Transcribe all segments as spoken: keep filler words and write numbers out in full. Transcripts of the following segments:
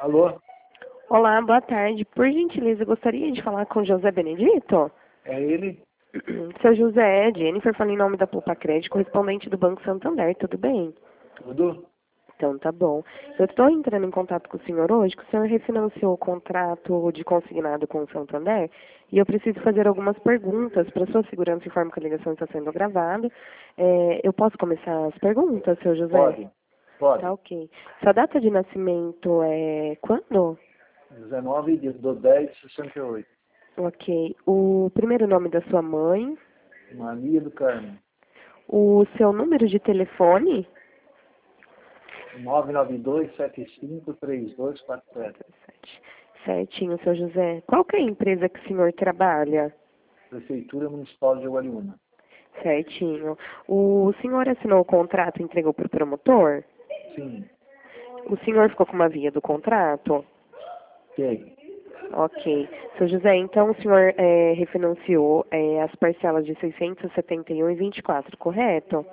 Alô? Olá, boa tarde. Por gentileza, gostaria de falar com José Benedito? É ele? Seu José, Jennifer, fala em nome da Poupa Crédito, correspondente do Banco Santander, tudo bem? Tudo? Então, tá bom. Eu estou entrando em contato com o senhor hoje, que o senhor refinanciou o contrato de consignado com o Santander, e eu preciso fazer algumas perguntas para sua segurança, informo que a ligação está sendo gravada. É, eu posso começar as perguntas, seu José? Pode. Pode. Tá ok. Sua data de nascimento é quando? dezenove de dez de sessenta e oito. Ok. O primeiro nome da sua mãe, Maria do Carmo. o seu número de telefone, nove nove dois sete cinco três dois quatro sete. certinho, seu José. Qual que é a empresa que o senhor trabalha? Prefeitura Municipal de Guariúna. Certinho. O senhor assinou o contrato e entregou para o promotor? Sim. O senhor ficou com uma via do contrato? Ok. Ok. Seu José, então o senhor é, refinanciou é, as parcelas de seiscentos e setenta e um e vinte e quatro, correto?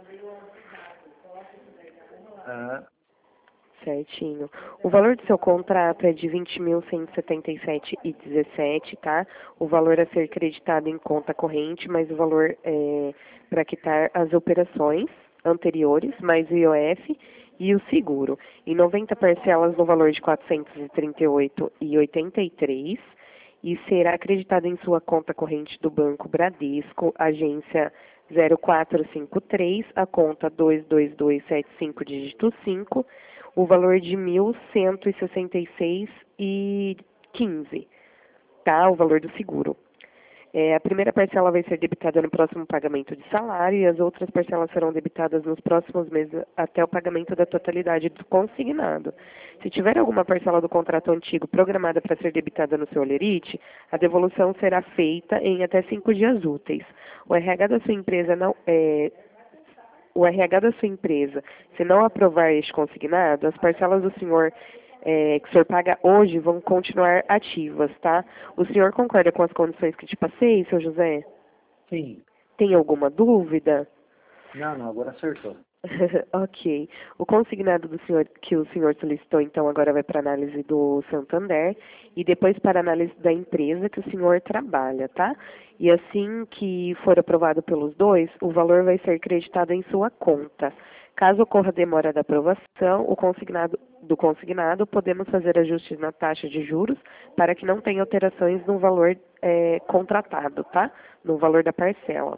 Ah, Certinho. O valor do seu contrato é de vinte mil cento e setenta e sete reais e dezessete, tá? O valor a ser creditado em conta corrente, mas o valor é para quitar as operações anteriores, mais o I O F e o seguro. Em noventa parcelas no valor de quatrocentos e trinta e oito reais e oitenta e três centavos e será acreditado em sua conta corrente do Banco Bradesco, agência zero quatro cinco três, a conta dois dois dois sete cinco, dígito cinco, o valor de mil cento e sessenta e seis reais e quinze, tá? O valor do seguro. É, a primeira parcela vai ser debitada no próximo pagamento de salário e as outras parcelas serão debitadas nos próximos meses até o pagamento da totalidade do consignado. Se tiver alguma parcela do contrato antigo programada para ser debitada no seu holerite, a devolução será feita em até cinco dias úteis. O R H da sua empresa não é, o R H da sua empresa, se não aprovar este consignado, as parcelas do senhor é, que o senhor paga hoje vão continuar ativas, tá? O senhor concorda com as condições que te passei, seu José? sim. Tem alguma dúvida? Não, não, agora acertou. Ok. O consignado do senhor, que o senhor solicitou, então, agora vai para análise do Santander e depois para análise da empresa que o senhor trabalha, tá? E assim que for aprovado pelos dois, o valor vai ser creditado em sua conta. Caso ocorra demora da aprovação, o consignado, do consignado, podemos fazer ajustes na taxa de juros para que não tenha alterações no valor é, contratado, tá? No valor da parcela.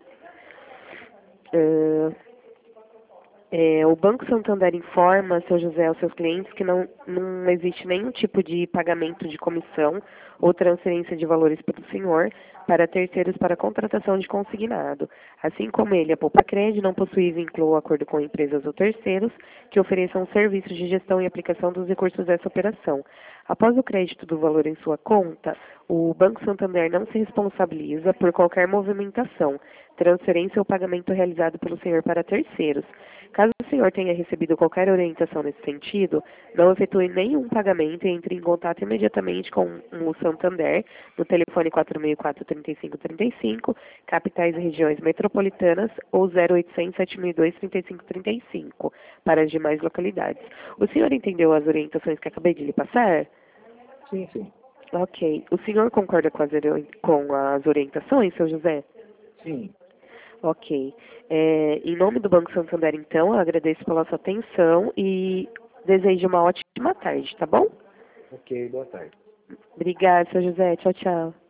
Uh, É, o Banco Santander informa, seu José, aos seus clientes que não, não existe nenhum tipo de pagamento de comissão ou transferência de valores pelo senhor para terceiros para contratação de consignado. Assim como ele, a Poupa Crédito não possui vínculo ou acordo com empresas ou terceiros que ofereçam serviços de gestão e aplicação dos recursos dessa operação. Após o crédito do valor em sua conta, o Banco Santander não se responsabiliza por qualquer movimentação, transferência ou pagamento realizado pelo senhor para terceiros. Caso o senhor tenha recebido qualquer orientação nesse sentido, não efetue nenhum pagamento e entre em contato imediatamente com o Santander no telefone quatro seis quatro, três cinco três cinco, capitais e regiões metropolitanas, ou zero oitocentos, sete mil e dois, trinta e cinco trinta e cinco para as demais localidades. O senhor entendeu as orientações que acabei de lhe passar? Sim, sim. Ok. O senhor concorda com as, com as orientações, seu José? Sim. Ok. É, em nome do Banco Santander, então, eu agradeço pela sua atenção e desejo uma ótima tarde, tá bom? Ok, boa tarde. Obrigada, seu José. Tchau, tchau.